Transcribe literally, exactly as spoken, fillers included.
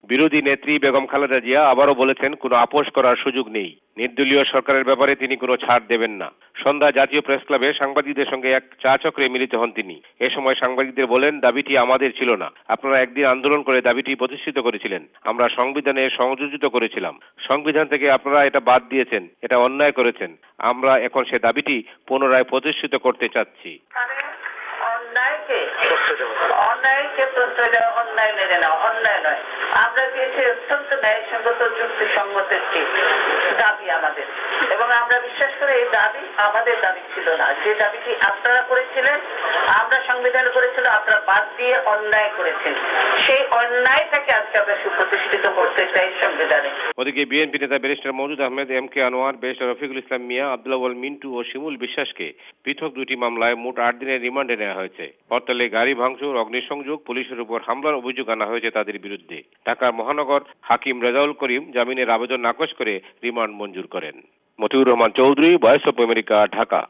বিরোধী নেত্রী বেগম খালেদা জিয়া আবারও বলেছেন কোনো আপোষ করার সুযোগ নেই। নির্দলীয় সরকারের ব্যাপারে তিনি কোনো ছাড় দেবেন না। সন্ধ্যা জাতীয় প্রেস ক্লাবে সাংবাদিকদের সঙ্গে এক চা চক্রে মিলিত হন তিনি। এ সময় সাংবাদিকদের বলেন, দাবিটি আমাদের ছিল না। আপনারা একদিন আন্দোলন করে দাবিটি প্রতিষ্ঠিত করেছিলেন। আমরা সংবিধানে সংযোজিত করেছিলাম। সংবিধান থেকে আপনারা এটা বাদ দিয়েছেন। এটা অন্যায় করেছেন। আমরা এখন সে দাবিটি পুনরায় প্রতিষ্ঠিত করতে চাচ্ছি। অন্যায়কে প্রশ্রয় দেওয়া অন্যায় মেনে নেওয়া অন্যায় নয়। আমরা দিয়েছি অত্যন্ত ন্যায়সঙ্গত যুক্তিসঙ্গত একটি দাবি আমাদের, এবং আমরা বিশ্বাস করি এই দাবি আমাদের দাবি ছিল না। যে দাবিটি আপনারা করেছিলেন, আমরা সংবিধানে করেছিল, আপনারা বাদ দিয়ে অন্যায় করেছেন। সেই অন্যায়টাকে আজকে আমরা সুপ্রতিষ্ঠিত করতে চাই সংবিধানে। ওদিকে বিএনপি নেতা barrister Moudud Ahmed, M K Anwar, barrister Rafiqul Islam Mia, Abdul Awal Mintu ও শিমুল বিশ্বাসকে পৃথক দুটি মামলায় মোট আট দিনের রিমান্ডে নেওয়া হয়েছে। হরতালে গাড়ি ভাঙচুর, অগ্নিসংযোগ, পুলিশের উপর হামলার অভিযোগ আনা হয়েছে তাদের বিরুদ্ধে। ঢাকা মহানগর হাকিম রেজাউল করিম জামিনের আবেদন নাকচ করে রিমান্ড মঞ্জুর করেন। Motiur Rahman Chowdhury, voice of America, Dhaka.